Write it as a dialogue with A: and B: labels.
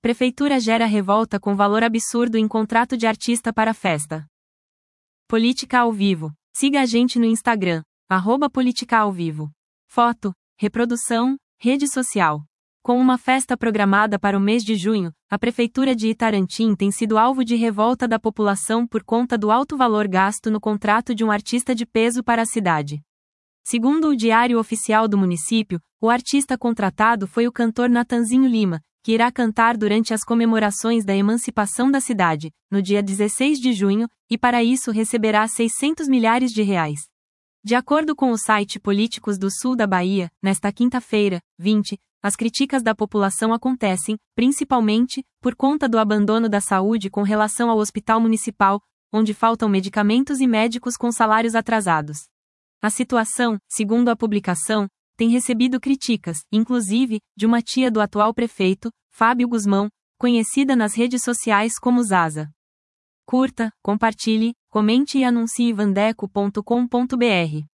A: Prefeitura gera revolta com valor absurdo em contrato de artista para festa. Política ao vivo. Siga a gente no Instagram, @politicaauvivo. Foto, reprodução, rede social. Com uma festa programada para o mês de junho, a Prefeitura de Itarantim tem sido alvo de revolta da população por conta do alto valor gasto no contrato de um artista de peso para a cidade. Segundo o Diário Oficial do município, o artista contratado foi o cantor Natanzinho Lima, que irá cantar durante as comemorações da emancipação da cidade, no dia 16 de junho, e para isso receberá 600 milhares de reais. De acordo com o site Políticos do Sul da Bahia, nesta quinta-feira, 20, as críticas da população acontecem, principalmente, por conta do abandono da saúde com relação ao hospital municipal, onde faltam medicamentos e médicos com salários atrasados. A situação, segundo a publicação, tem recebido críticas, inclusive, de uma tia do atual prefeito, Fábio Guzmão, conhecida nas redes sociais como Zaza. Curta, compartilhe, comente e anuncie vandeco.com.br.